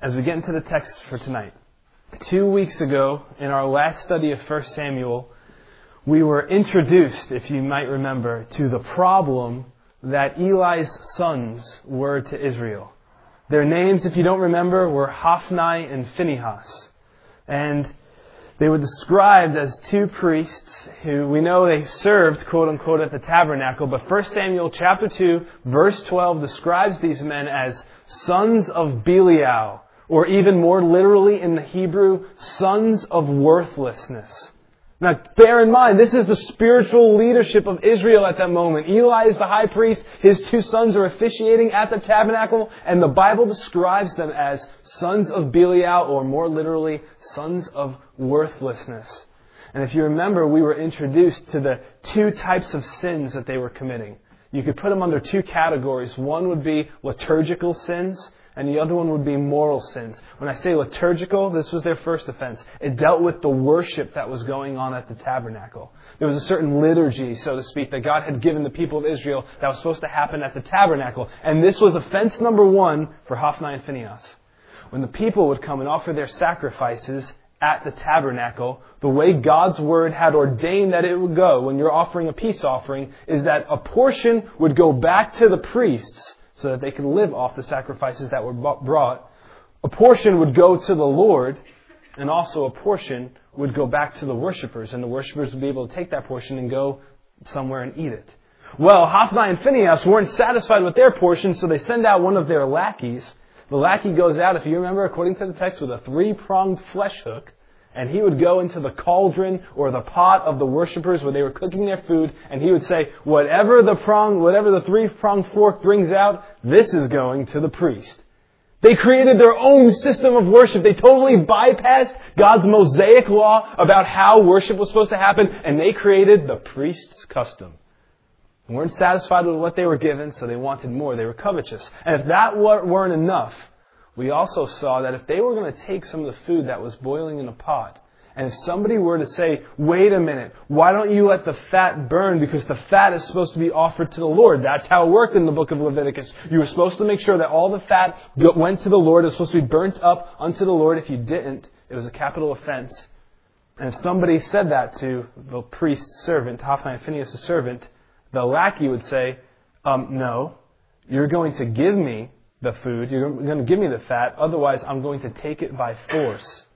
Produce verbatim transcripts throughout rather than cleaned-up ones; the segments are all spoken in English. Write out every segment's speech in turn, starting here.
as we get into the text for tonight. Two weeks ago, in our last study of First Samuel, we were introduced, if you might remember, to the problem that Eli's sons were to Israel. Their names, if you don't remember, were Hophni and Phinehas. And they were described as two priests who we know they served, quote unquote, at the tabernacle. But First Samuel chapter two, verse twelve describes these men as sons of Belial, or even more literally in the Hebrew, sons of worthlessness. Now, bear in mind, this is the spiritual leadership of Israel at that moment. Eli is the high priest. His two sons are officiating at the tabernacle. And the Bible describes them as sons of Belial, or more literally, sons of worthlessness. And if you remember, we were introduced to the two types of sins that they were committing. You could put them under two categories. One would be liturgical sins, and the other one would be moral sins. When I say liturgical, this was their first offense. It dealt with the worship that was going on at the tabernacle. There was a certain liturgy, so to speak, that God had given the people of Israel that was supposed to happen at the tabernacle. And this was offense number one for Hophni and Phinehas. When the people would come and offer their sacrifices at the tabernacle, the way God's Word had ordained that it would go when you're offering a peace offering is that a portion would go back to the priests so that they could live off the sacrifices that were brought. A portion would go to the Lord, and also a portion would go back to the worshipers, and the worshipers would be able to take that portion and go somewhere and eat it. Well, Hophni and Phinehas weren't satisfied with their portion, so they send out one of their lackeys. The lackey goes out, if you remember, according to the text, with a three-pronged flesh hook, and he would go into the cauldron or the pot of the worshipers where they were cooking their food, and he would say, whatever the prong, whatever the three-pronged fork brings out, this is going to the priest. They created their own system of worship. They totally bypassed God's Mosaic law about how worship was supposed to happen, and they created the priest's custom. They weren't satisfied with what they were given, so they wanted more. They were covetous. And if that weren't enough, we also saw that if they were going to take some of the food that was boiling in a pot, and if somebody were to say, wait a minute, why don't you let the fat burn? Because the fat is supposed to be offered to the Lord. That's how it worked in the book of Leviticus. You were supposed to make sure that all the fat went to the Lord. It was supposed to be burnt up unto the Lord. If you didn't, it was a capital offense. And if somebody said that to the priest's servant, Hophni and Phinehas' servant, the lackey would say, um, no, you're going to give me the food, you're going to give me the fat, otherwise I'm going to take it by force.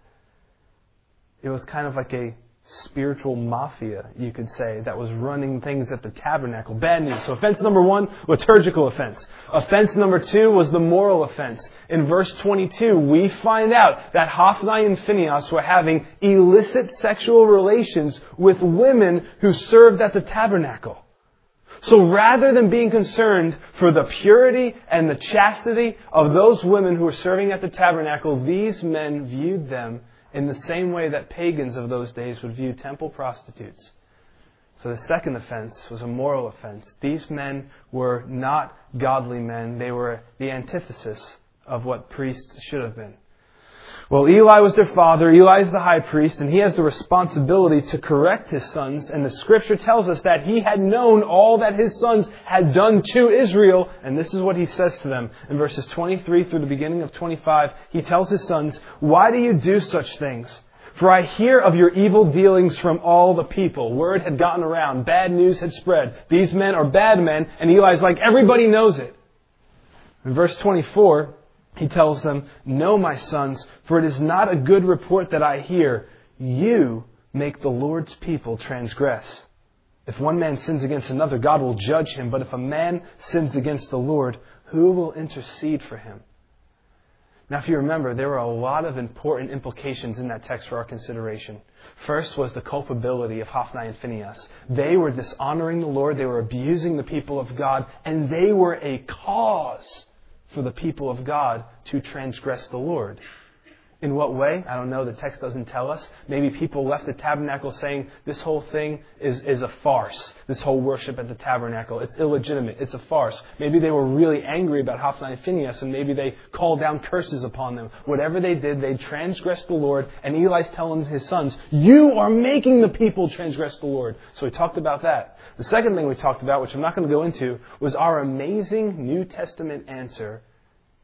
It was kind of like a spiritual mafia, you could say, that was running things at the tabernacle. Bad news. So offense number one, liturgical offense. Offense number two was the moral offense. In verse twenty-two, we find out that Hophni and Phinehas were having illicit sexual relations with women who served at the tabernacle. So rather than being concerned for the purity and the chastity of those women who were serving at the tabernacle, these men viewed them in the same way that pagans of those days would view temple prostitutes. So the second offense was a moral offense. These men were not godly men. They were the antithesis of what priests should have been. Well, Eli was their father. Eli is the high priest, and he has the responsibility to correct his sons. And the Scripture tells us that he had known all that his sons had done to Israel. And this is what he says to them. In verses twenty-three through the beginning of twenty-five, he tells his sons, "Why do you do such things? For I hear of your evil dealings from all the people." Word had gotten around. Bad news had spread. These men are bad men. And Eli's like, everybody knows it. In verse twenty-four, he tells them, "No, my sons, for it is not a good report that I hear. You make the Lord's people transgress. If one man sins against another, God will judge him. But if a man sins against the Lord, who will intercede for him?" Now, if you remember, there were a lot of important implications in that text for our consideration. First was the culpability of Hophni and Phinehas. They were dishonoring the Lord. They were abusing the people of God. And they were a cause for the people of God to transgress the Lord. In what way? I don't know. The text doesn't tell us. Maybe people left the tabernacle saying this whole thing is, is a farce. This whole worship at the tabernacle. It's illegitimate. It's a farce. Maybe they were really angry about Hophni and Phinehas, and maybe they called down curses upon them. Whatever they did, they transgressed the Lord. And Eli's telling his sons, you are making the people transgress the Lord. So we talked about that. The second thing we talked about, which I'm not going to go into, was our amazing New Testament answer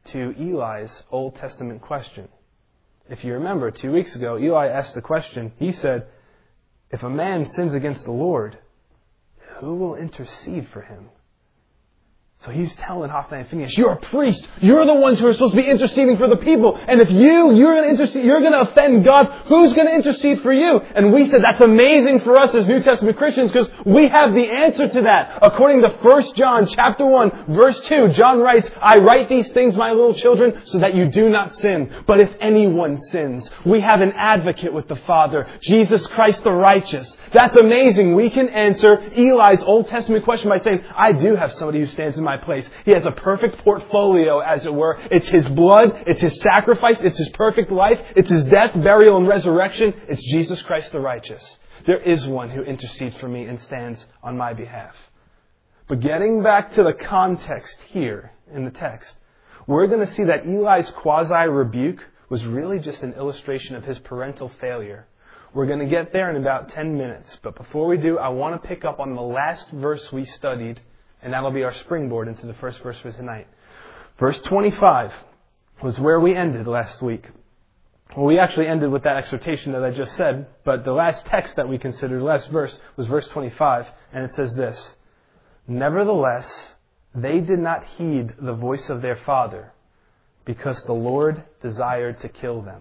to Eli's Old Testament question. If you remember, two weeks ago, Eli asked the question. He said, if a man sins against the Lord, who will intercede for him? So he's telling Hophni and Phinehas, you're a priest. You're the ones who are supposed to be interceding for the people. And if you, you're going to intercede, you're going to offend God, who's going to intercede for you? And we said that's amazing for us as New Testament Christians because we have the answer to that. According to First John chapter one, verse two, John writes, I write these things, my little children, so that you do not sin. But if anyone sins, we have an advocate with the Father, Jesus Christ the righteous. That's amazing. We can answer Eli's Old Testament question by saying, I do have somebody who stands in my place. He has a perfect portfolio, as it were. It's His blood, it's His sacrifice, it's His perfect life, it's His death, burial, and resurrection. It's Jesus Christ the righteous. There is one who intercedes for me and stands on my behalf. But getting back to the context here in the text, we're going to see that Eli's quasi-rebuke was really just an illustration of his parental failure. We're going to get there in about ten minutes. But before we do, I want to pick up on the last verse we studied, and that'll be our springboard into the first verse for tonight. Verse twenty-five was where we ended last week. Well, we actually ended with that exhortation that I just said, but the last text that we considered, the last verse, was verse twenty-five, and it says this, nevertheless, they did not heed the voice of their father, because the Lord desired to kill them.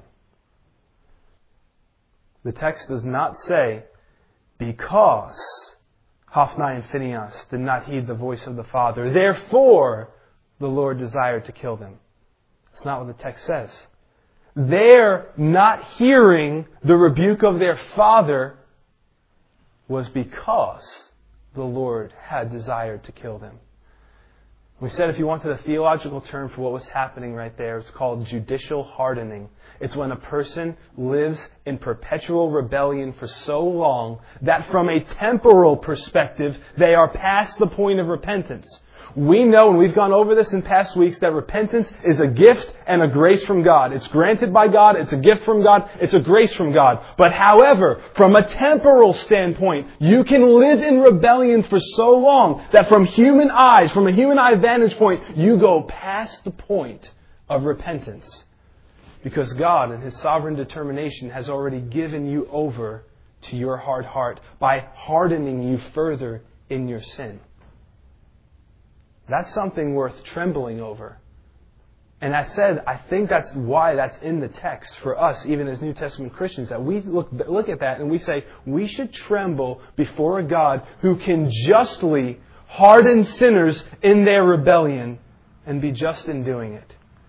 The text does not say, because Hophni and Phinehas did not heed the voice of the Father, therefore the Lord desired to kill them. That's not what the text says. Their not hearing the rebuke of their father was because the Lord had desired to kill them. We said if you wanted a theological term for what was happening right there, it's called judicial hardening. It's when a person lives in perpetual rebellion for so long that from a temporal perspective, they are past the point of repentance. We know, and we've gone over this in past weeks, that repentance is a gift and a grace from God. It's granted by God, it's a gift from God, it's a grace from God. But however, from a temporal standpoint, you can live in rebellion for so long that from human eyes, from a human eye vantage point, you go past the point of repentance. Because God, in His sovereign determination, has already given you over to your hard heart by hardening you further in your sin. That's something worth trembling over. And I said, I think that's why that's in the text for us, even as New Testament Christians, that we look, look at that and we say, we should tremble before a God who can justly harden sinners in their rebellion and be just in doing it.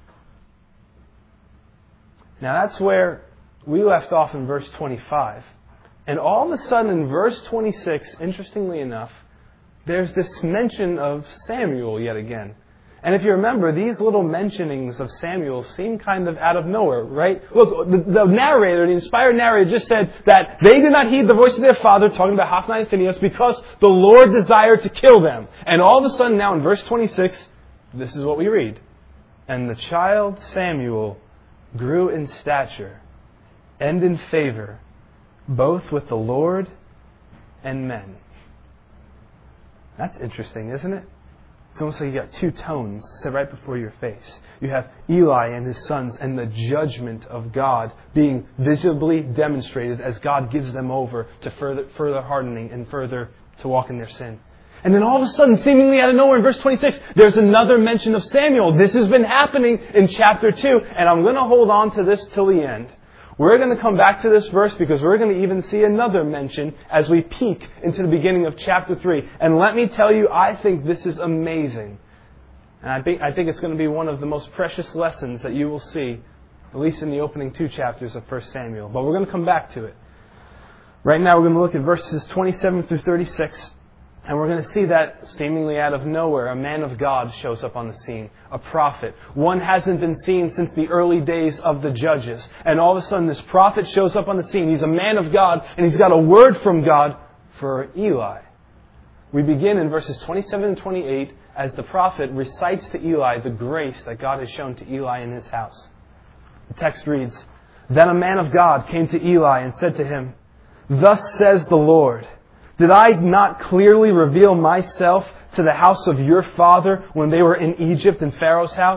Now that's where we left off in verse twenty-five. And all of a sudden in verse twenty-six, interestingly enough, there's this mention of Samuel yet again. And if you remember, these little mentionings of Samuel seem kind of out of nowhere, right? Look, the, the narrator, the inspired narrator just said that they did not heed the voice of their father, talking about Hophni and Phinehas, because the Lord desired to kill them. And all of a sudden now in verse twenty-six, this is what we read. And the child Samuel grew in stature and in favor, both with the Lord and men. That's interesting, isn't it? It's almost like you got two tones set right before your face. You have Eli and his sons and the judgment of God being visibly demonstrated as God gives them over to further, further hardening and further to walk in their sin. And then all of a sudden, seemingly out of nowhere, in verse twenty-six, there's another mention of Samuel. This has been happening in chapter two, and I'm going to hold on to this till the end. We're going to come back to this verse because we're going to even see another mention as we peek into the beginning of chapter three. And let me tell you, I think this is amazing. And I think, I think it's going to be one of the most precious lessons that you will see, at least in the opening two chapters of First Samuel. But we're going to come back to it. Right now we're going to look at verses twenty-seven through thirty-six. And we're going to see that seemingly out of nowhere, a man of God shows up on the scene, a prophet. One hasn't been seen since the early days of the judges. And all of a sudden this prophet shows up on the scene. He's a man of God and he's got a word from God for Eli. We begin in verses twenty-seven and twenty-eight as the prophet recites to Eli the grace that God has shown to Eli in his house. The text reads, Then a man of God came to Eli and said to him, Thus says the Lord, Did I not clearly reveal myself to the house of your father when they were in Egypt in Pharaoh's house?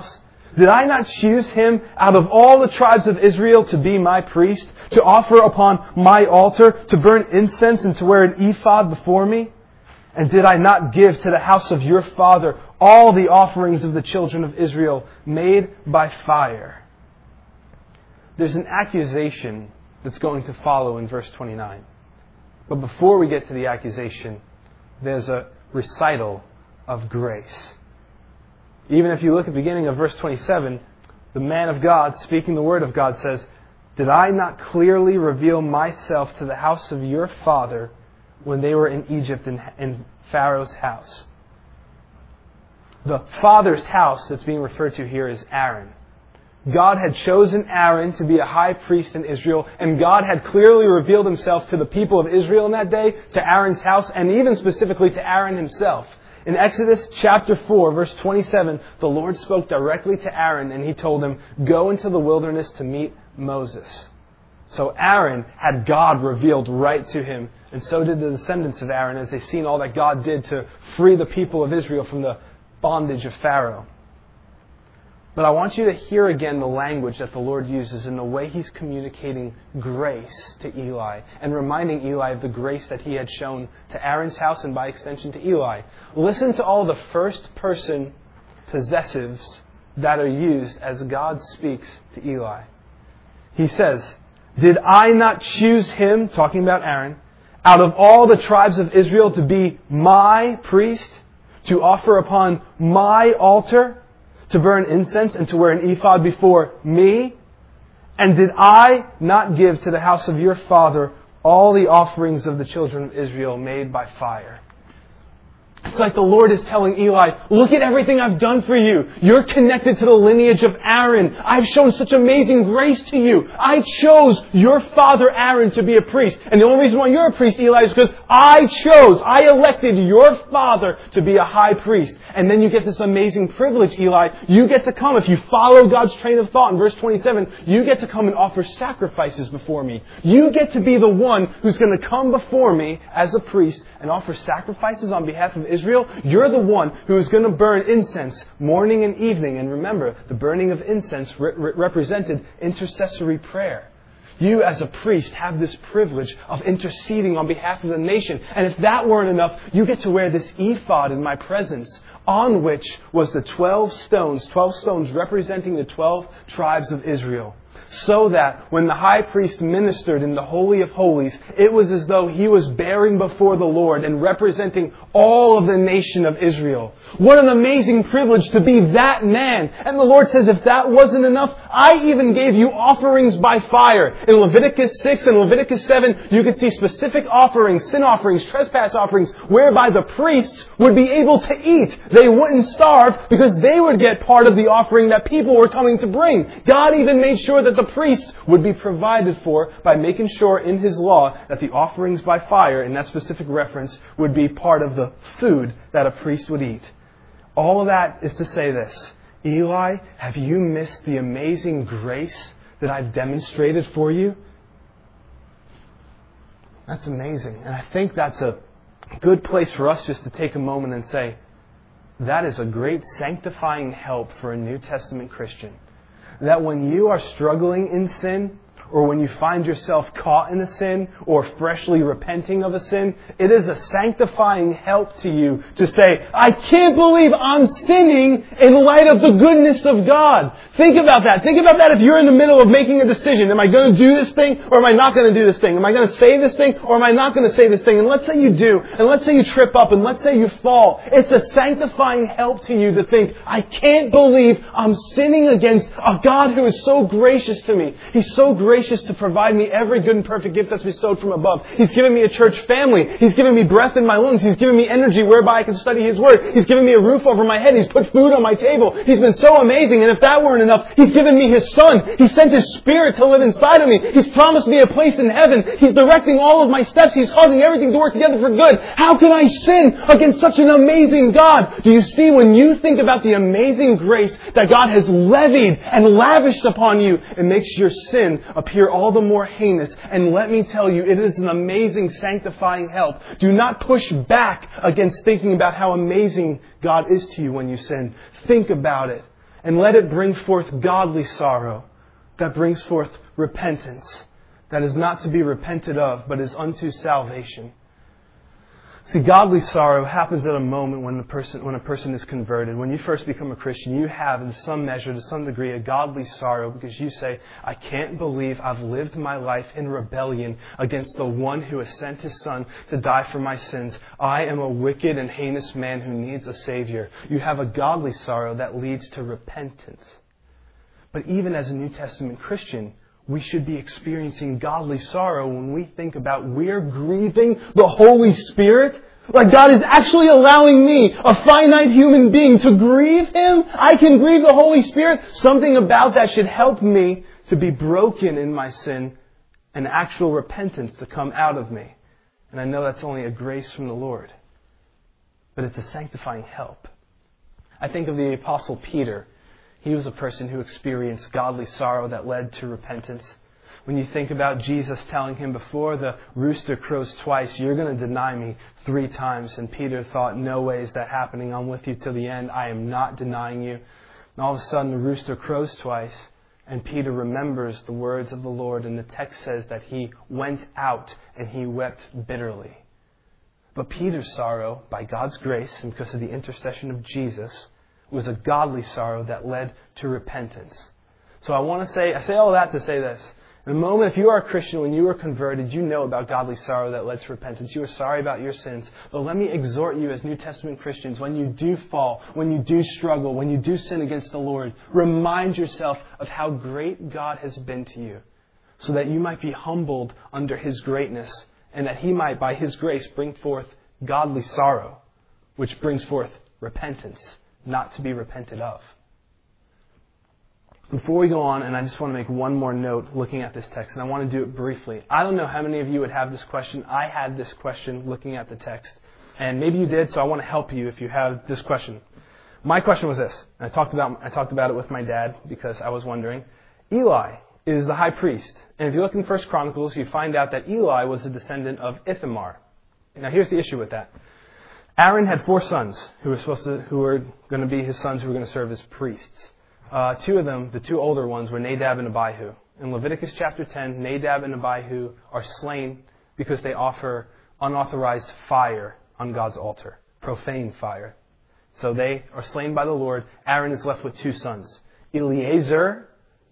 Did I not choose him out of all the tribes of Israel to be my priest, to offer upon my altar, to burn incense and to wear an ephod before me? And did I not give to the house of your father all the offerings of the children of Israel made by fire? There's an accusation that's going to follow in verse twenty-nine. But before we get to the accusation, there's a recital of grace. Even if you look at the beginning of verse twenty-seven, the man of God, speaking the word of God, says, "Did I not clearly reveal myself to the house of your father when they were in Egypt in, in Pharaoh's house?" The father's house that's being referred to here is Aaron. God had chosen Aaron to be a high priest in Israel, and God had clearly revealed himself to the people of Israel in that day, to Aaron's house, and even specifically to Aaron himself. In Exodus chapter four, verse twenty-seven, the Lord spoke directly to Aaron and he told him, "Go into the wilderness to meet Moses." So Aaron had God revealed right to him, and so did the descendants of Aaron as they've seen all that God did to free the people of Israel from the bondage of Pharaoh. But I want you to hear again the language that the Lord uses in the way He's communicating grace to Eli and reminding Eli of the grace that He had shown to Aaron's house and by extension to Eli. Listen to all the first person possessives that are used as God speaks to Eli. He says, "Did I not choose him," talking about Aaron, "out of all the tribes of Israel to be my priest, to offer upon my altar, to burn incense and to wear an ephod before me? And did I not give to the house of your father all the offerings of the children of Israel made by fire?" It's like the Lord is telling Eli, look at everything I've done for you. You're connected to the lineage of Aaron. I've shown such amazing grace to you. I chose your father Aaron to be a priest. And the only reason why you're a priest, Eli, is because I chose, I elected your father to be a high priest. And then you get this amazing privilege, Eli. You get to come, if you follow God's train of thought in verse twenty-seven, you get to come and offer sacrifices before me. You get to be the one who's going to come before me as a priest and offer sacrifices on behalf of Israel. You're the one who is going to burn incense morning and evening. And remember, the burning of incense re- re- represented intercessory prayer. You as a priest have this privilege of interceding on behalf of the nation. And if that weren't enough, you get to wear this ephod in my presence, on which was the twelve stones, twelve stones representing the twelve tribes of Israel. So that when the high priest ministered in the Holy of Holies, it was as though he was bearing before the Lord and representing all of the nation of Israel. What an amazing privilege to be that man. And the Lord says, if that wasn't enough, I even gave you offerings by fire. In Leviticus six and Leviticus seven, you could see specific offerings, sin offerings, trespass offerings, whereby the priests would be able to eat. They wouldn't starve because they would get part of the offering that people were coming to bring. God even made sure that the priests would be provided for by making sure in His law that the offerings by fire, in that specific reference, would be part of the food that a priest would eat. All of that is to say this: Eli, have you missed the amazing grace that I've demonstrated for you? That's amazing. And I think that's a good place for us just to take a moment and say, that is a great sanctifying help for a New Testament Christian. That when you are struggling in sin, or when you find yourself caught in a sin, or freshly repenting of a sin, it is a sanctifying help to you to say, I can't believe I'm sinning in light of the goodness of God. Think about that. Think about that if you're in the middle of making a decision. Am I going to do this thing, or am I not going to do this thing? Am I going to say this thing, or am I not going to say this thing? And let's say you do, and let's say you trip up, and let's say you fall. It's a sanctifying help to you to think, I can't believe I'm sinning against a God who is so gracious to me. He's so gracious to provide me every good and perfect gift that's bestowed from above. He's given me a church family. He's given me breath in my lungs. He's given me energy whereby I can study His Word. He's given me a roof over my head. He's put food on my table. He's been so amazing. And if that weren't enough, He's given me His Son. He sent His Spirit to live inside of me. He's promised me a place in heaven. He's directing all of my steps. He's causing everything to work together for good. How can I sin against such an amazing God? Do you see, when you think about the amazing grace that God has levied and lavished upon you, it makes your sin appear all the more heinous. And let me tell you, it is an amazing sanctifying help. Do not push back against thinking about how amazing God is to you when you sin. Think about it. And let it bring forth godly sorrow that brings forth repentance, that is not to be repented of, but is unto salvation. See, godly sorrow happens at a moment when the person, when a person is converted. When you first become a Christian, you have, in some measure, to some degree, a godly sorrow because you say, I can't believe I've lived my life in rebellion against the one who has sent His Son to die for my sins. I am a wicked and heinous man who needs a Savior. You have a godly sorrow that leads to repentance. But even as a New Testament Christian, we should be experiencing godly sorrow when we think about we're grieving the Holy Spirit. Like God is actually allowing me, a finite human being, to grieve Him. I can grieve the Holy Spirit. Something about that should help me to be broken in my sin and actual repentance to come out of me. And I know that's only a grace from the Lord. But it's a sanctifying help. I think of the Apostle Peter. He was a person who experienced godly sorrow that led to repentance. When you think about Jesus telling him, before the rooster crows twice, you're going to deny me three times. And Peter thought, no way is that happening. I'm with you till the end. I am not denying you. And all of a sudden the rooster crows twice. And Peter remembers the words of the Lord. And the text says that he went out and he wept bitterly. But Peter's sorrow, by God's grace and because of the intercession of Jesus, was a godly sorrow that led to repentance. So I want to say, I say all that to say this. In the moment, if you are a Christian, when you were converted, you know about godly sorrow that led to repentance. You are sorry about your sins. But let me exhort you as New Testament Christians, when you do fall, when you do struggle, when you do sin against the Lord, remind yourself of how great God has been to you, so that you might be humbled under His greatness, and that He might, by His grace, bring forth godly sorrow, which brings forth repentance, not to be repented of. Before we go on, and I just want to make one more note looking at this text, and I want to do it briefly. I don't know how many of you would have this question. I had this question looking at the text, and maybe you did, so I want to help you if you have this question. My question was this, and I talked about I talked about it with my dad because I was wondering. Eli is the high priest, and if you look in First Chronicles, you find out that Eli was a descendant of Ithamar. Now, here's the issue with that. Aaron had four sons who were supposed to, who were going to be his sons who were going to serve as priests. Uh, two of them, the two older ones, were Nadab and Abihu. In Leviticus chapter ten, Nadab and Abihu are slain because they offer unauthorized fire on God's altar, profane fire. So they are slain by the Lord. Aaron is left with two sons, Eleazar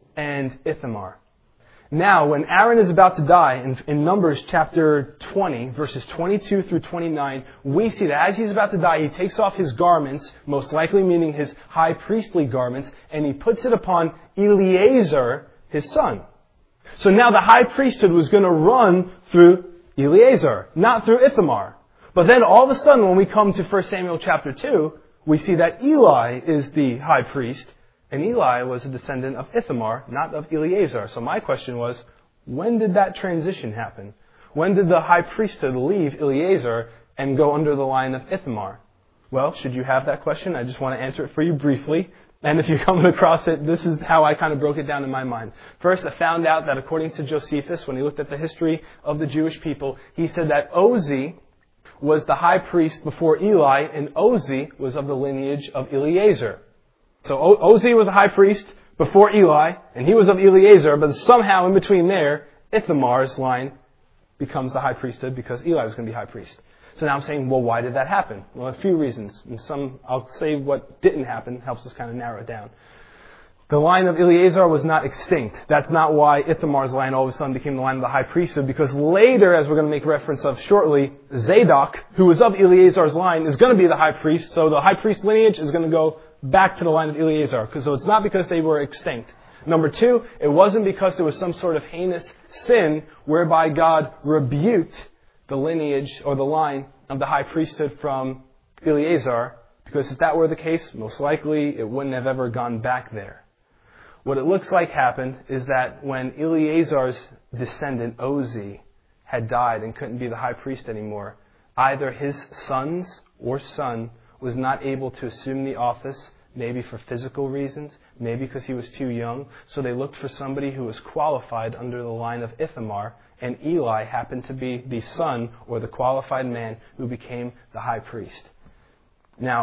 and Ithamar. Now, when Aaron is about to die, in, in Numbers chapter twenty, verses twenty-two through twenty-nine, we see that as he's about to die, he takes off his garments, most likely meaning his high priestly garments, and he puts it upon Eleazar, his son. So now the high priesthood was going to run through Eleazar, not through Ithamar. But then all of a sudden, when we come to First Samuel chapter two, we see that Eli is the high priest, and Eli was a descendant of Ithamar, not of Eleazar. So my question was, when did that transition happen? When did the high priesthood leave Eleazar and go under the line of Ithamar? Well, should you have that question, I just want to answer it for you briefly. And if you're coming across it, this is how I kind of broke it down in my mind. First, I found out that according to Josephus, when he looked at the history of the Jewish people, he said that Ozi was the high priest before Eli, and Ozi was of the lineage of Eleazar. So Ozi was a high priest before Eli, and he was of Eleazar, but somehow in between there, Ithamar's line becomes the high priesthood because Eli was going to be high priest. So now I'm saying, well, why did that happen? Well, a few reasons. And some, I'll say what didn't happen, helps us kind of narrow it down. The line of Eleazar was not extinct. That's not why Ithamar's line all of a sudden became the line of the high priesthood, because later, as we're going to make reference of shortly, Zadok, who was of Eleazar's line, is going to be the high priest. So the high priest lineage is going to go back to the line of Eleazar. So it's not because they were extinct. Number two, it wasn't because there was some sort of heinous sin whereby God rebuked the lineage or the line of the high priesthood from Eleazar, because if that were the case, most likely it wouldn't have ever gone back there. What it looks like happened is that when Eleazar's descendant, Ozi, had died and couldn't be the high priest anymore, either his sons or son was not able to assume the office, maybe for physical reasons, maybe because he was too young. So they looked for somebody who was qualified under the line of Ithamar, and Eli happened to be the son or the qualified man who became the high priest. Now,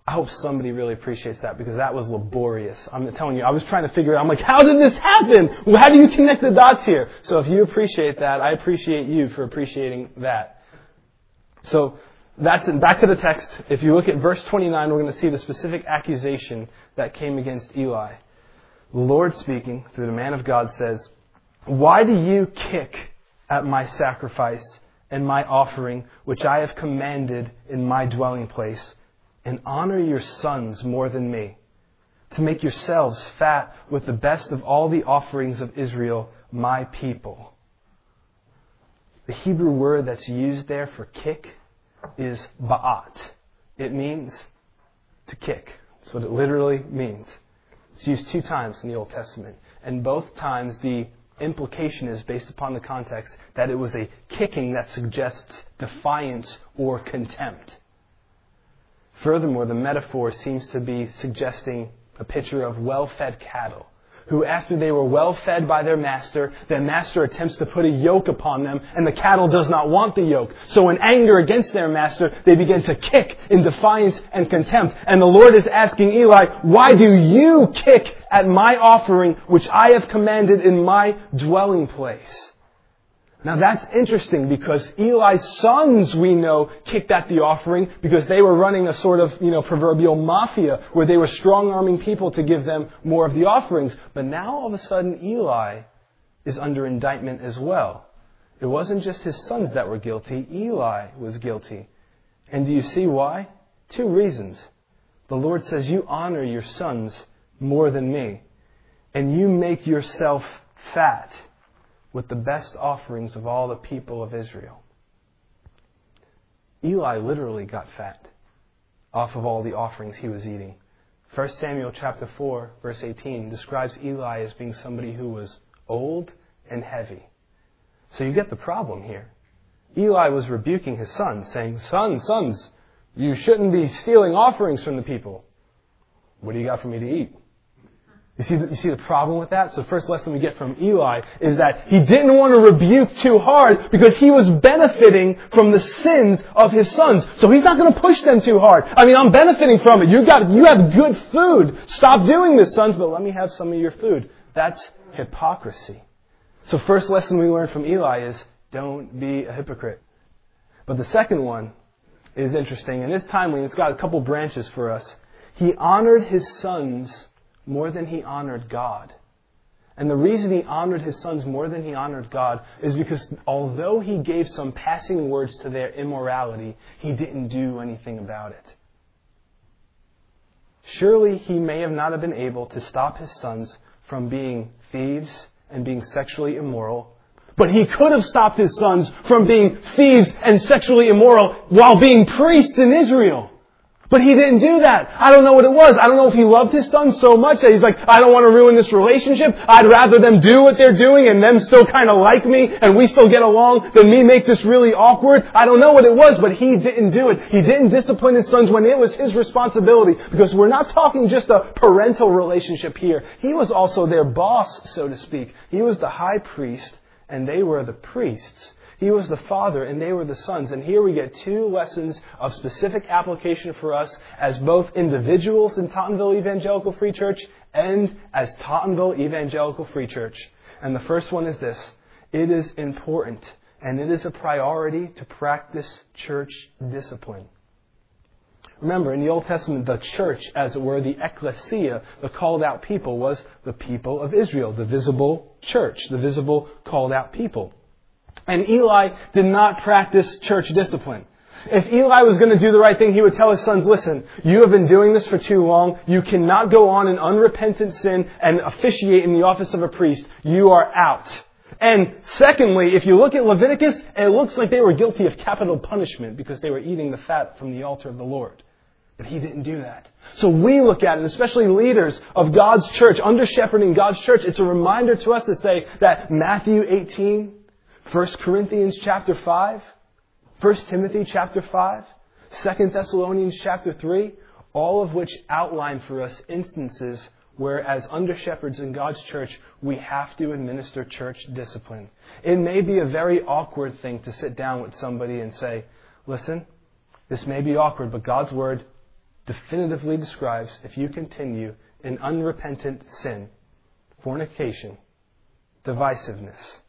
I hope somebody really appreciates that, because that was laborious. I'm telling you, I was trying to figure it out. I'm like, how did this happen? How do you connect the dots here? So if you appreciate that, I appreciate you for appreciating that. So that's it. Back to the text. If you look at verse twenty-nine, we're going to see the specific accusation that came against Eli. The Lord speaking through the man of God says, "Why do you kick at my sacrifice and my offering, which I have commanded in my dwelling place, and honor your sons more than me, to make yourselves fat with the best of all the offerings of Israel, my people?" The Hebrew word that's used there for kick is ba'at. It means to kick. That's what it literally means. It's used two times in the Old Testament. And both times the implication is based upon the context that it was a kicking that suggests defiance or contempt. Furthermore, the metaphor seems to be suggesting a picture of well-fed cattle, who after they were well-fed by their master, their master attempts to put a yoke upon them, and the cattle does not want the yoke. So in anger against their master, they begin to kick in defiance and contempt. And the Lord is asking Eli, "Why do you kick at my offering, which I have commanded in my dwelling place?" Now that's interesting, because Eli's sons, we know, kicked at the offering because they were running a sort of, you know, proverbial mafia where they were strong-arming people to give them more of the offerings. But now all of a sudden Eli is under indictment as well. It wasn't just his sons that were guilty. Eli was guilty. And do you see why? Two reasons. The Lord says, "You honor your sons more than me, and you make yourself fat with the best offerings of all the people of Israel." Eli literally got fat off of all the offerings he was eating. First Samuel chapter four, verse eighteen describes Eli as being somebody who was old and heavy. So you get the problem here. Eli was rebuking his sons, saying, "Sons, sons, you shouldn't be stealing offerings from the people. What do you got for me to eat?" You see, the, you see the problem with that? So the first lesson we get from Eli is that he didn't want to rebuke too hard because he was benefiting from the sins of his sons. So he's not going to push them too hard. I mean, I'm benefiting from it. You got, you have good food. Stop doing this, sons, but let me have some of your food. That's hypocrisy. So first lesson we learn from Eli is don't be a hypocrite. But the second one is interesting, and it's timely. It's got a couple branches for us. He honored his sons more than he honored God. And the reason he honored his sons more than he honored God is because although he gave some passing words to their immorality, he didn't do anything about it. Surely he may have not have been able to stop his sons from being thieves and being sexually immoral, but he could have stopped his sons from being thieves and sexually immoral while being priests in Israel. But he didn't do that. I don't know what it was. I don't know if he loved his sons so much that he's like, I don't want to ruin this relationship. I'd rather them do what they're doing and them still kind of like me and we still get along than me make this really awkward. I don't know what it was, but he didn't do it. He didn't discipline his sons when it was his responsibility, because we're not talking just a parental relationship here. He was also their boss, so to speak. He was the high priest and they were the priests. He was the father and they were the sons. And here we get two lessons of specific application for us as both individuals in Tottenville Evangelical Free Church and as Tottenville Evangelical Free Church. And the first one is this. It is important and it is a priority to practice church discipline. Remember, in the Old Testament, the church, as it were, the ecclesia, the called out people, was the people of Israel, the visible church, the visible called out people. And Eli did not practice church discipline. If Eli was going to do the right thing, he would tell his sons, listen, you have been doing this for too long. You cannot go on in unrepentant sin and officiate in the office of a priest. You are out. And secondly, if you look at Leviticus, it looks like they were guilty of capital punishment because they were eating the fat from the altar of the Lord. But he didn't do that. So we look at it, especially leaders of God's church, under shepherding God's church, it's a reminder to us to say that Matthew eighteen, First Corinthians chapter five, First Timothy chapter five, Second Thessalonians chapter three, all of which outline for us instances where as under shepherds in God's church, we have to administer church discipline. It may be a very awkward thing to sit down with somebody and say, listen, this may be awkward, but God's word definitively describes if you continue in unrepentant sin, fornication, divisiveness,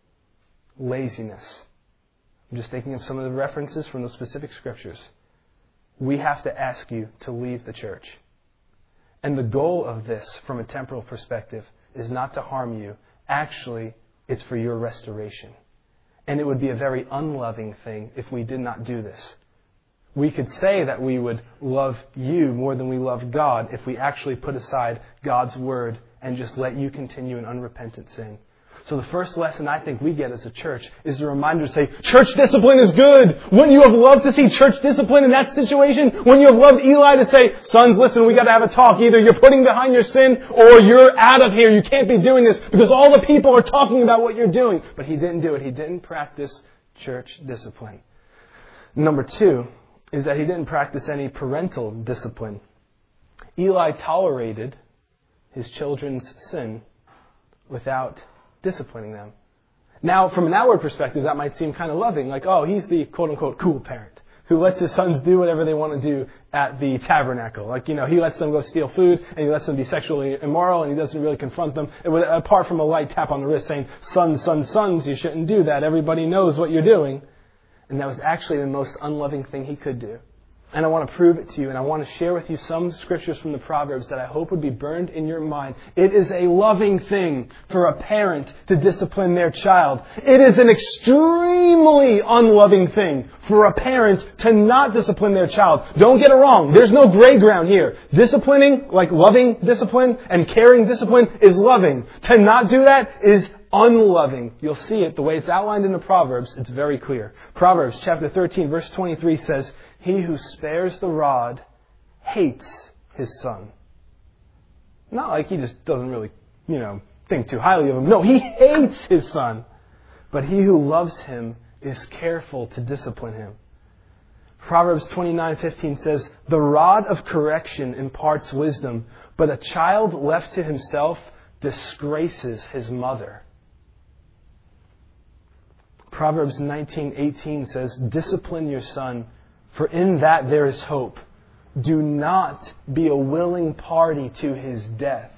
laziness. I'm just thinking of some of the references from those specific scriptures. We have to ask you to leave the church. And the goal of this, from a temporal perspective, is not to harm you. Actually, it's for your restoration. And it would be a very unloving thing if we did not do this. We could say that we would love you more than we love God if we actually put aside God's Word and just let you continue in unrepentant sin. So the first lesson I think we get as a church is a reminder to say, church discipline is good. Wouldn't you have loved to see church discipline in that situation? Wouldn't you have loved Eli to say, sons, listen, we got to have a talk. Either you're putting behind your sin or you're out of here. You can't be doing this because all the people are talking about what you're doing. But he didn't do it. He didn't practice church discipline. Number two is that he didn't practice any parental discipline. Eli tolerated his children's sin without disciplining them. Now, from an outward perspective, that might seem kind of loving. Like, oh, he's the quote-unquote cool parent who lets his sons do whatever they want to do at the tabernacle. Like, you know, he lets them go steal food, and he lets them be sexually immoral, and he doesn't really confront them. It would, apart from a light tap on the wrist saying, sons, sons, sons, you shouldn't do that. Everybody knows what you're doing. And that was actually the most unloving thing he could do. And I want to prove it to you, and I want to share with you some scriptures from the Proverbs that I hope would be burned in your mind. It is a loving thing for a parent to discipline their child. It is an extremely unloving thing for a parent to not discipline their child. Don't get it wrong. There's no gray ground here. Disciplining, like loving discipline and caring discipline, is loving. To not do that is unloving. You'll see it the way it's outlined in the Proverbs. It's very clear. Proverbs chapter thirteen, verse twenty-three says, he who spares the rod hates his son. Not like he just doesn't really, you know, think too highly of him. No, he hates his son. But he who loves him is careful to discipline him. Proverbs twenty-nine fifteen says, the rod of correction imparts wisdom, but a child left to himself disgraces his mother. Proverbs nineteen eighteen says, discipline your son, for in that there is hope. Do not be a willing party to his death.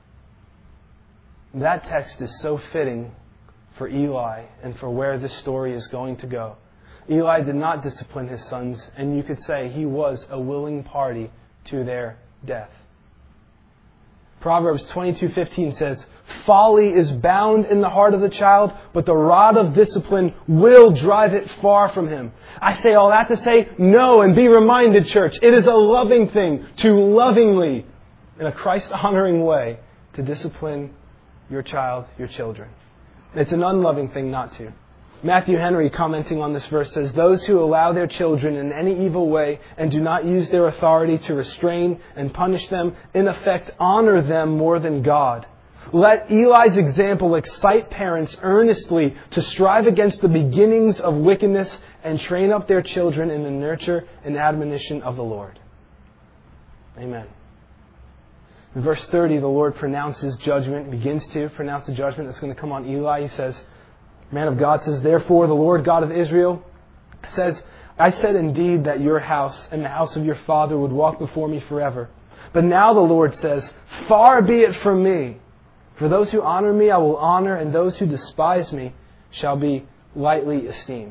That text is so fitting for Eli and for where this story is going to go. Eli did not discipline his sons, and you could say he was a willing party to their death. Proverbs twenty-two fifteen says, folly is bound in the heart of the child, but the rod of discipline will drive it far from him. I say all that to say, no, and be reminded, church, it is a loving thing to lovingly, in a Christ-honoring way, to discipline your child, your children. It's an unloving thing not to. Matthew Henry, commenting on this verse, says, those who allow their children in any evil way and do not use their authority to restrain and punish them, in effect honor them more than God. Let Eli's example excite parents earnestly to strive against the beginnings of wickedness and train up their children in the nurture and admonition of the Lord. Amen. In verse thirty, the Lord pronounces judgment, begins to pronounce the judgment that's going to come on Eli. He says, man of God says, therefore the Lord God of Israel says, I said indeed that your house and the house of your father would walk before me forever. But now the Lord says, far be it from me. For those who honor me I will honor, and those who despise me shall be lightly esteemed.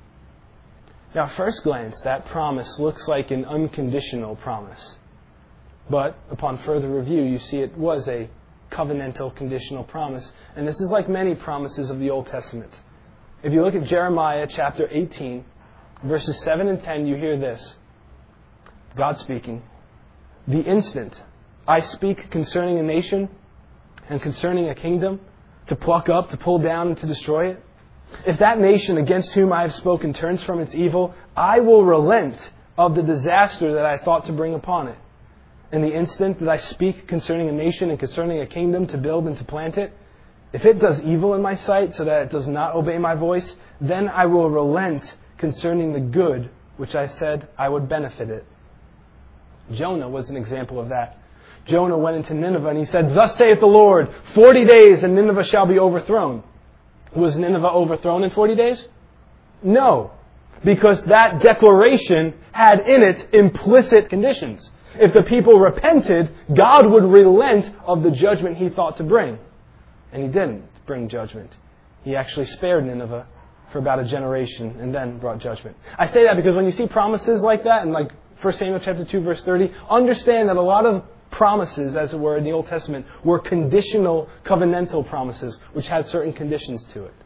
Now, at first glance, that promise looks like an unconditional promise. But upon further review, you see it was a covenantal, conditional promise. And this is like many promises of the Old Testament. If you look at Jeremiah chapter eighteen, verses seven and ten, you hear this. God speaking, the instant I speak concerning a nation and concerning a kingdom, to pluck up, to pull down, and to destroy it, if that nation against whom I have spoken turns from its evil, I will relent of the disaster that I thought to bring upon it. In the instant that I speak concerning a nation and concerning a kingdom to build and to plant it, if it does evil in my sight so that it does not obey my voice, then I will relent concerning the good which I said I would benefit it. Jonah was an example of that. Jonah went into Nineveh and he said, thus saith the Lord, forty days and Nineveh shall be overthrown. Was Nineveh overthrown in forty days? No. because that declaration had in it implicit conditions. If the people repented, God would relent of the judgment He thought to bring. And He didn't bring judgment. He actually spared Nineveh for about a generation and then brought judgment. I say that because when you see promises like that in like First Samuel chapter two verse thirty, understand that a lot of promises, as it were, in the Old Testament were conditional, covenantal promises, which had certain conditions to it.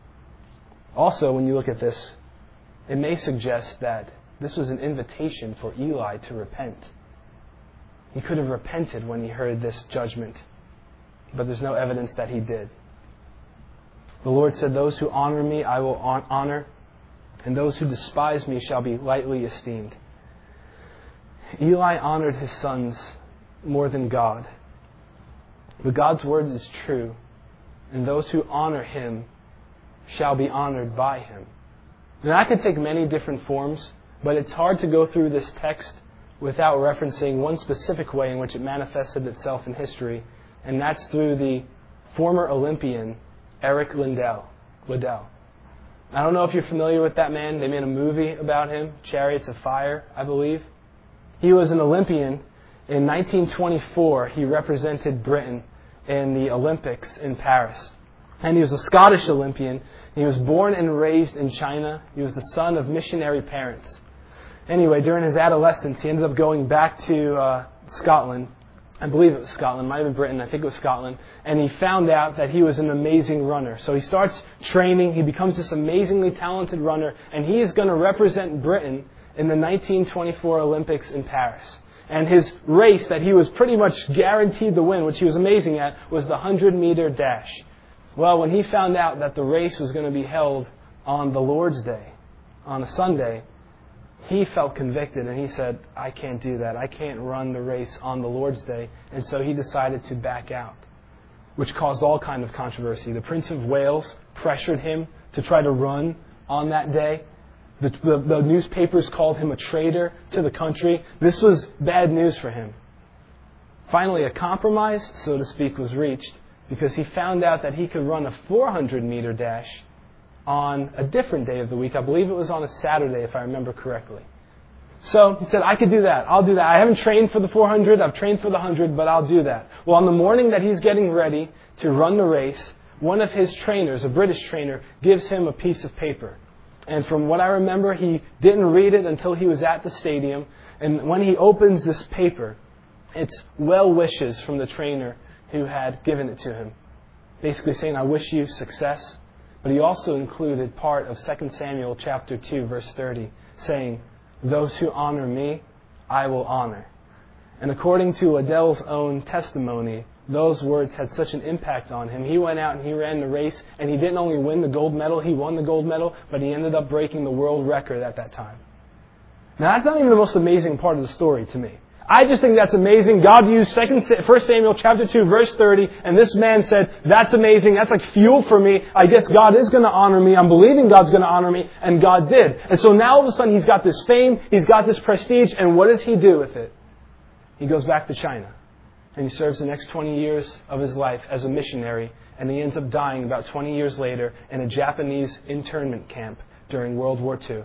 Also, when you look at this, it may suggest that this was an invitation for Eli to repent. He could have repented when he heard this judgment, but there's no evidence that he did. The Lord said, "Those who honor me I will honor, and those who despise me shall be lightly esteemed." Eli honored his sons more than God. But God's word is true, and those who honor Him shall be honored by Him. Now, that could take many different forms, but it's hard to go through this text without referencing one specific way in which it manifested itself in history, and that's through the former Olympian Eric Liddell. Liddell. I don't know if you're familiar with that man. They made a movie about him, Chariots of Fire, I believe. He was an Olympian. In nineteen twenty-four, he represented Britain in the Olympics in Paris. And he was a Scottish Olympian. He was born and raised in China. He was the son of missionary parents. Anyway, during his adolescence, he ended up going back to uh, Scotland. I believe it was Scotland. It might have been Britain. I think it was Scotland. And he found out that he was an amazing runner. So he starts training. He becomes this amazingly talented runner. And he is going to represent Britain in the nineteen twenty-four Olympics in Paris. And his race that he was pretty much guaranteed to win, which he was amazing at, was the hundred-meter dash. Well, when he found out that the race was going to be held on the Lord's Day, on a Sunday, he felt convicted and he said, "I can't do that. I can't run the race on the Lord's Day." And so he decided to back out, which caused all kind of controversy. The Prince of Wales pressured him to try to run on that day. The, the, the newspapers called him a traitor to the country. This was bad news for him. Finally, a compromise, so to speak, was reached because he found out that he could run a four hundred meter dash on a different day of the week. I believe it was on a Saturday, if I remember correctly. So he said, "I could do that. I'll do that. I haven't trained for the four hundred. I've trained for the one hundred, but I'll do that." Well, on the morning that he's getting ready to run the race, one of his trainers, a British trainer, gives him a piece of paper. And from what I remember, he didn't read it until he was at the stadium. And when he opens this paper, it's well wishes from the trainer who had given it to him. Basically saying, "I wish you success." But he also included part of Second Samuel chapter two, verse thirty, saying, "Those who honor me, I will honor." And according to Liddell's own testimony, those words had such an impact on him. He went out and he ran the race, and he didn't only win the gold medal, he won the gold medal, but he ended up breaking the world record at that time. Now, that's not even the most amazing part of the story to me. I just think that's amazing. God used First Samuel chapter two, verse thirty, and this man said, "That's amazing. That's like fuel for me. I guess God is going to honor me. I'm believing God's going to honor me." And God did. And so now all of a sudden he's got this fame, he's got this prestige, and what does he do with it? He goes back to China. And he serves the next twenty years of his life as a missionary, and he ends up dying about twenty years later in a Japanese internment camp during World War Two.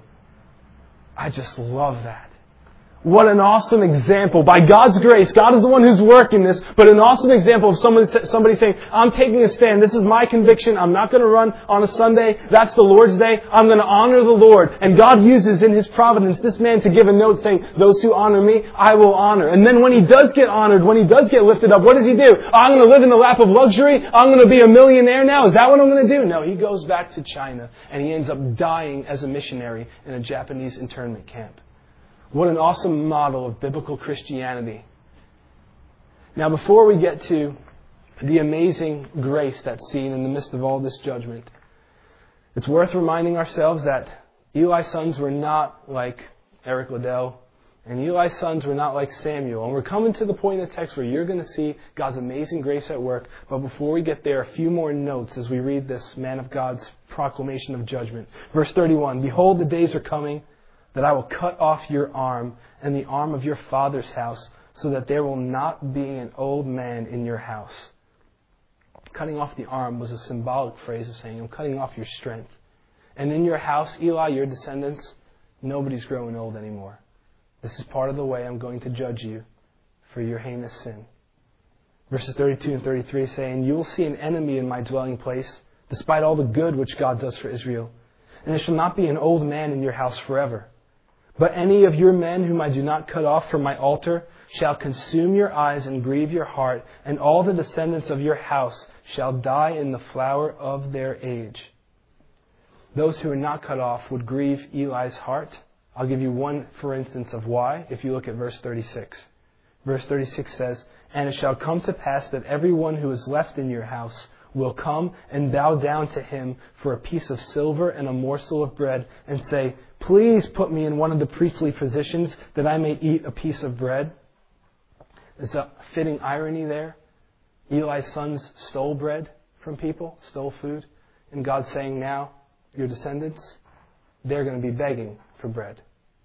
I just love that. What an awesome example. By God's grace, God is the one who's working this, but an awesome example of someone, somebody saying, "I'm taking a stand. This is my conviction. I'm not going to run on a Sunday. That's the Lord's Day. I'm going to honor the Lord." And God uses in His providence this man to give a note saying, "Those who honor me, I will honor." And then when he does get honored, when he does get lifted up, what does he do? "I'm going to live in the lap of luxury. I'm going to be a millionaire now. Is that what I'm going to do?" No, he goes back to China and he ends up dying as a missionary in a Japanese internment camp. What an awesome model of biblical Christianity. Now, before we get to the amazing grace that's seen in the midst of all this judgment, it's worth reminding ourselves that Eli's sons were not like Eric Liddell, and Eli's sons were not like Samuel. And we're coming to the point in the text where you're going to see God's amazing grace at work. But before we get there, a few more notes as we read this man of God's proclamation of judgment. Verse thirty-one, "Behold, the days are coming that I will cut off your arm and the arm of your father's house, so that there will not be an old man in your house." Cutting off the arm was a symbolic phrase of saying, I'm cutting off your strength. And in your house, Eli, your descendants, nobody's growing old anymore. This is part of the way I'm going to judge you for your heinous sin. Verses thirty-two and thirty-three saying, you will see an enemy in my dwelling place, despite all the good which God does for Israel. And there shall not be an old man in your house forever. But any of your men whom I do not cut off from my altar shall consume your eyes and grieve your heart, and all the descendants of your house shall die in the flower of their age. Those who are not cut off would grieve Eli's heart. I'll give you one, for instance, of why, if you look at verse thirty-six. Verse thirty-six says, and it shall come to pass that everyone who is left in your house will come and bow down to him for a piece of silver and a morsel of bread, and say, please put me in one of the priestly positions that I may eat a piece of bread. There's a fitting irony there. Eli's sons stole bread from people, stole food. And God's saying now, your descendants, they're going to be begging for bread.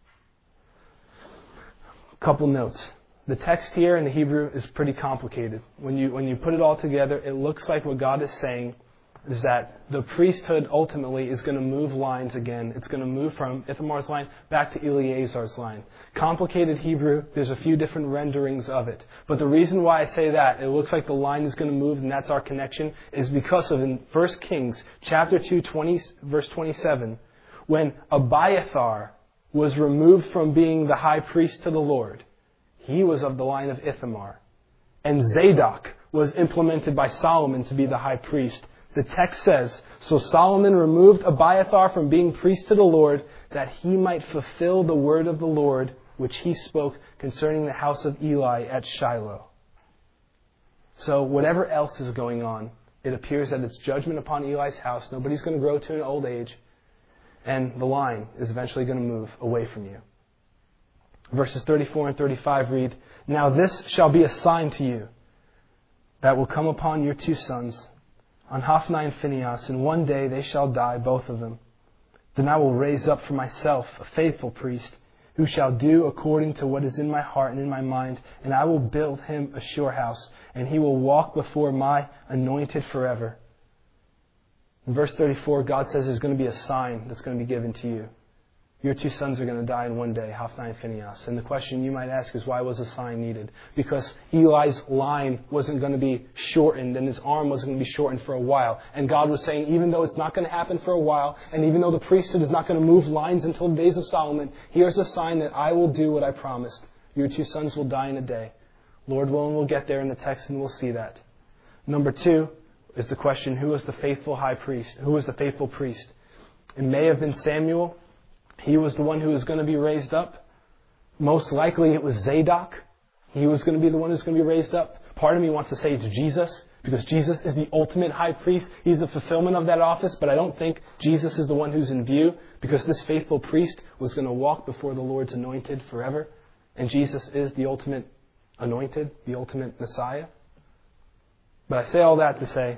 Couple notes. The text here in the Hebrew is pretty complicated. When you when you put it all together, it looks like what God is saying is that the priesthood ultimately is going to move lines again. It's going to move from Ithamar's line back to Eleazar's line. Complicated Hebrew, there's a few different renderings of it. But the reason why I say that, it looks like the line is going to move and that's our connection, is because of in First Kings chapter two, twenty, verse twenty-seven, when Abiathar was removed from being the high priest to the Lord, he was of the line of Ithamar. And Zadok was implemented by Solomon to be the high priest. The text says, so Solomon removed Abiathar from being priest to the Lord, that he might fulfill the word of the Lord, which he spoke concerning the house of Eli at Shiloh. So whatever else is going on, it appears that it's judgment upon Eli's house. Nobody's going to grow to an old age. And the line is eventually going to move away from you. Verses thirty-four and thirty-five read, now this shall be a sign to you that will come upon your two sons, on Hophni and Phinehas, and one day they shall die, both of them. Then I will raise up for myself a faithful priest, who shall do according to what is in my heart and in my mind, and I will build him a sure house, and he will walk before my anointed forever. In verse thirty-four, God says there's going to be a sign that's going to be given to you. Your two sons are going to die in one day, Hophni and Phinehas. And the question you might ask is, why was a sign needed? Because Eli's line wasn't going to be shortened and his arm wasn't going to be shortened for a while. And God was saying, even though it's not going to happen for a while, and even though the priesthood is not going to move lines until the days of Solomon, here's a sign that I will do what I promised. Your two sons will die in a day. Lord willing, we'll get there in the text and we'll see that. Number two is the question, who was the faithful high priest? Who was the faithful priest? It may have been Samuel. He was the one who was going to be raised up. Most likely it was Zadok. He was going to be the one who's going to be raised up. Part of me wants to say it's Jesus, because Jesus is the ultimate high priest. He's the fulfillment of that office, but I don't think Jesus is the one who's in view, because this faithful priest was going to walk before the Lord's anointed forever. And Jesus is the ultimate anointed, the ultimate Messiah. But I say all that to say,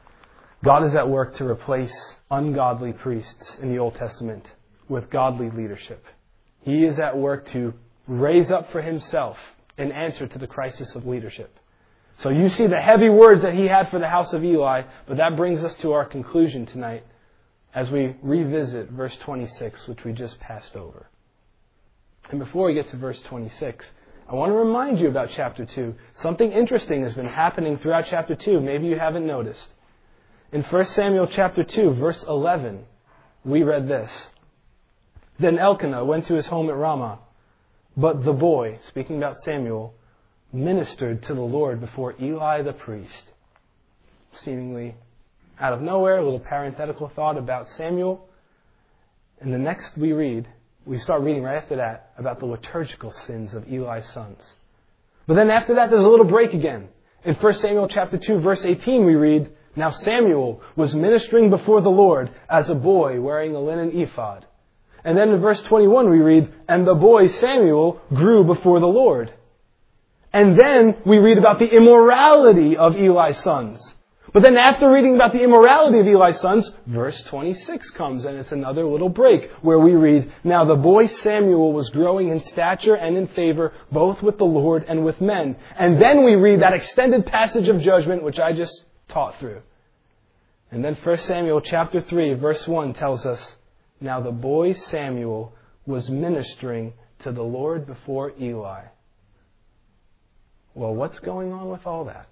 God is at work to replace ungodly priests in the Old Testament with godly leadership. He is at work to raise up for himself an answer to the crisis of leadership. So you see the heavy words that he had for the house of Eli, but that brings us to our conclusion tonight as we revisit verse twenty-six, which we just passed over. And before we get to verse twenty-six, I want to remind you about chapter two. Something interesting has been happening throughout chapter two. Maybe you haven't noticed. In First Samuel chapter two, verse eleven, we read this. Then Elkanah went to his home at Ramah, but the boy, speaking about Samuel, ministered to the Lord before Eli the priest. Seemingly out of nowhere, a little parenthetical thought about Samuel. And the next we read, we start reading right after that about the liturgical sins of Eli's sons. But then after that, there's a little break again. In First Samuel chapter two, verse eighteen, we read, now Samuel was ministering before the Lord as a boy wearing a linen ephod. And then in verse twenty-one we read, and the boy Samuel grew before the Lord. And then we read about the immorality of Eli's sons. But then after reading about the immorality of Eli's sons, verse twenty-six comes, and it's another little break where we read, now the boy Samuel was growing in stature and in favor, both with the Lord and with men. And then we read that extended passage of judgment, which I just taught through. And then First Samuel chapter three, verse one tells us, now the boy Samuel was ministering to the Lord before Eli. Well, what's going on with all that?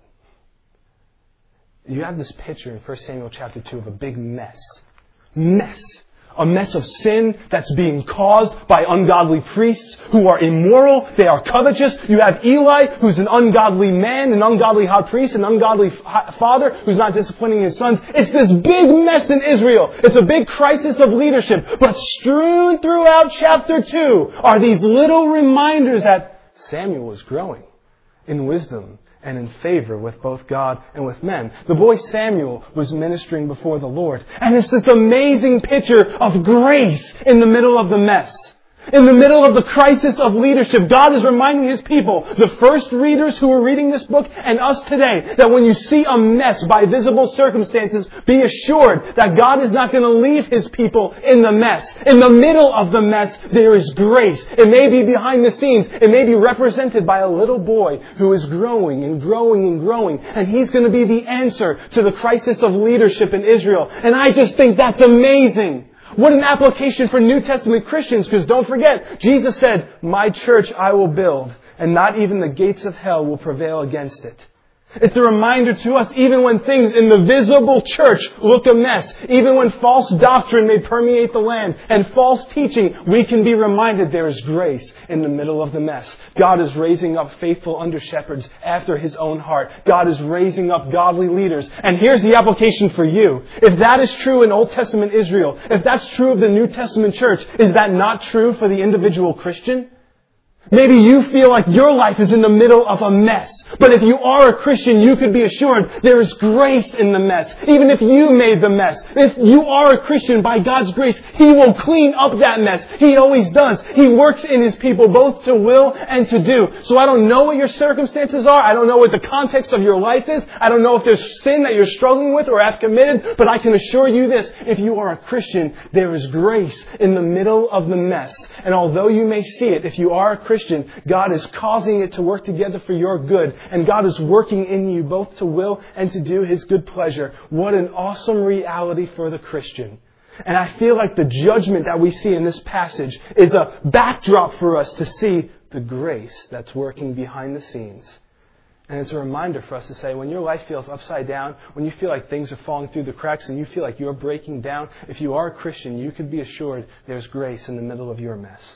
You have this picture in First Samuel chapter two of a big mess. Mess. A mess of sin that's being caused by ungodly priests who are immoral. They are covetous. You have Eli, who's an ungodly man, an ungodly high priest, an ungodly father who's not disciplining his sons. It's this big mess in Israel. It's a big crisis of leadership. But strewn throughout chapter two are these little reminders that Samuel was growing in wisdom and in favor with both God and with men. The boy Samuel was ministering before the Lord. And it's this amazing picture of grace in the middle of the mess. In the middle of the crisis of leadership, God is reminding His people, the first readers who were reading this book and us today, that when you see a mess by visible circumstances, be assured that God is not going to leave His people in the mess. In the middle of the mess, there is grace. It may be behind the scenes. It may be represented by a little boy who is growing and growing and growing. And he's going to be the answer to the crisis of leadership in Israel. And I just think that's amazing. What an application for New Testament Christians, because don't forget, Jesus said, my church I will build, and not even the gates of hell will prevail against it. It's a reminder to us, even when things in the visible church look a mess, even when false doctrine may permeate the land and false teaching, we can be reminded there is grace in the middle of the mess. God is raising up faithful under-shepherds after His own heart. God is raising up godly leaders. And here's the application for you. If that is true in Old Testament Israel, if that's true of the New Testament church, is that not true for the individual Christian? Maybe you feel like your life is in the middle of a mess. But if you are a Christian, you could be assured there is grace in the mess. Even if you made the mess. If you are a Christian, by God's grace, He will clean up that mess. He always does. He works in His people both to will and to do. So I don't know what your circumstances are. I don't know what the context of your life is. I don't know if there's sin that you're struggling with or have committed. But I can assure you this. If you are a Christian, there is grace in the middle of the mess. And although you may see it, if you are a Christian, Christian, God is causing it to work together for your good. And God is working in you both to will and to do His good pleasure. What an awesome reality for the Christian. And I feel like the judgment that we see in this passage is a backdrop for us to see the grace that's working behind the scenes. And it's a reminder for us to say, when your life feels upside down, when you feel like things are falling through the cracks and you feel like you're breaking down, if you are a Christian, you can be assured there's grace in the middle of your mess.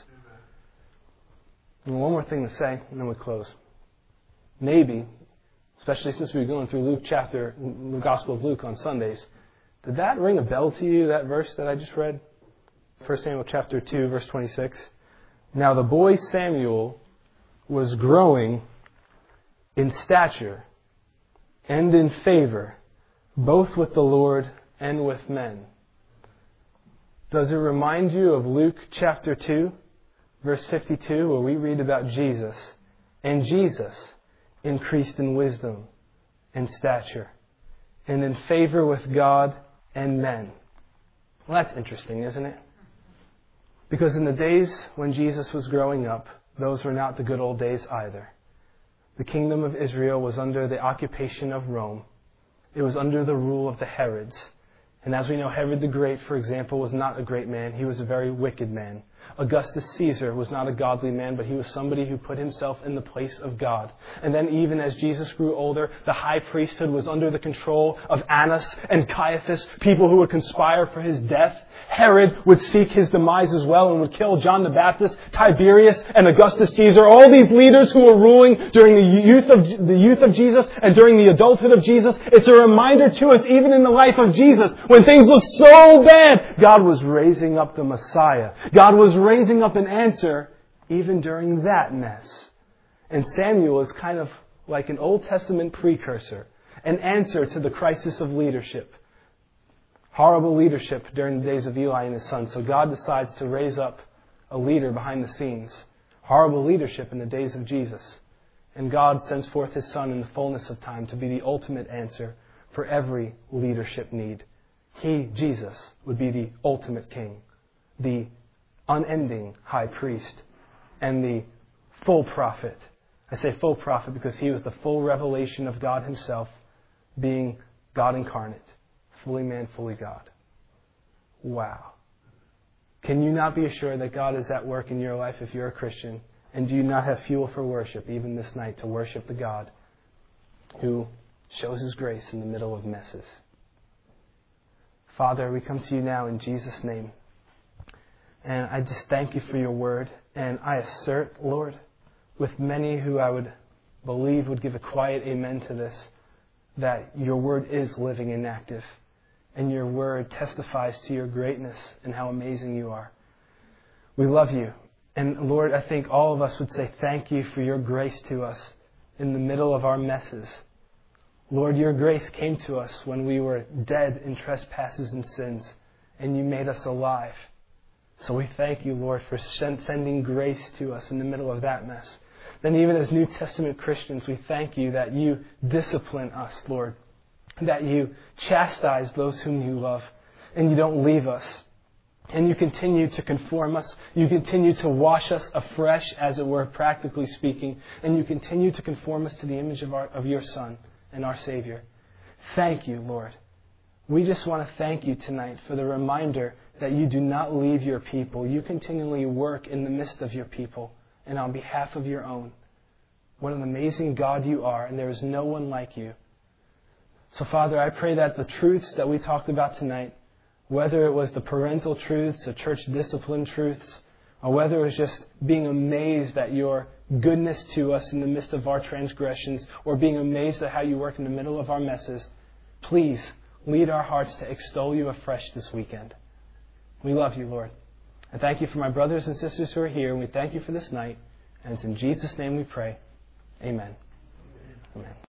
And one more thing to say, and then we close. Maybe, especially since we're going through Luke chapter, the Gospel of Luke on Sundays, did that ring a bell to you, that verse that I just read? First Samuel chapter two, verse twenty-six. Now the boy Samuel was growing in stature and in favor, both with the Lord and with men. Does it remind you of Luke chapter two? Verse fifty-two, where we read about Jesus. And Jesus increased in wisdom and stature and in favor with God and men. Well, that's interesting, isn't it? Because in the days when Jesus was growing up, those were not the good old days either. The kingdom of Israel was under the occupation of Rome. It was under the rule of the Herods. And as we know, Herod the Great, for example, was not a great man. He was a very wicked man. Augustus Caesar was not a godly man, but he was somebody who put himself in the place of God. And then even as Jesus grew older, the high priesthood was under the control of Annas and Caiaphas, people who would conspire for his death. Herod would seek his demise as well and would kill John the Baptist, Tiberius, and Augustus Caesar. All these leaders who were ruling during the youth of the youth of Jesus and during the adulthood of Jesus. It's a reminder to us, even in the life of Jesus, when things look so bad, God was raising up the Messiah. God was raising up an answer even during that mess. And Samuel is kind of like an Old Testament precursor, an answer to the crisis of leadership. Horrible leadership during the days of Eli and his sons. So God decides to raise up a leader behind the scenes. Horrible leadership in the days of Jesus. And God sends forth His Son in the fullness of time to be the ultimate answer for every leadership need. He, Jesus, would be the ultimate king, the unending high priest, and the full prophet. I say full prophet because He was the full revelation of God Himself, being God incarnate. fully man, fully God. Wow. Can you not be assured that God is at work in your life if you're a Christian? And do you not have fuel for worship even this night to worship the God who shows His grace in the middle of messes? Father, we come to you now in Jesus' name. And I just thank you for your word. And I assert, Lord, with many who I would believe would give a quiet amen to this, that your word is living and active. And your word testifies to your greatness and how amazing you are. We love you. And Lord, I think all of us would say thank you for your grace to us in the middle of our messes. Lord, your grace came to us when we were dead in trespasses and sins, and you made us alive. So we thank you, Lord, for sending grace to us in the middle of that mess. Then even as New Testament Christians, we thank you that you discipline us, Lord, that you chastise those whom you love, and you don't leave us. And you continue to conform us. You continue to wash us afresh, as it were, practically speaking. And you continue to conform us to the image of, our, of your Son and our Savior. Thank you, Lord. We just want to thank you tonight for the reminder that you do not leave your people. You continually work in the midst of your people and on behalf of your own. What an amazing God you are, and there is no one like you. So, Father, I pray that the truths that we talked about tonight, whether it was the parental truths, the church discipline truths, or whether it was just being amazed at your goodness to us in the midst of our transgressions, or being amazed at how you work in the middle of our messes, please lead our hearts to extol you afresh this weekend. We love you, Lord. I thank you for my brothers and sisters who are here, and we thank you for this night. And it's in Jesus' name we pray. Amen. Amen.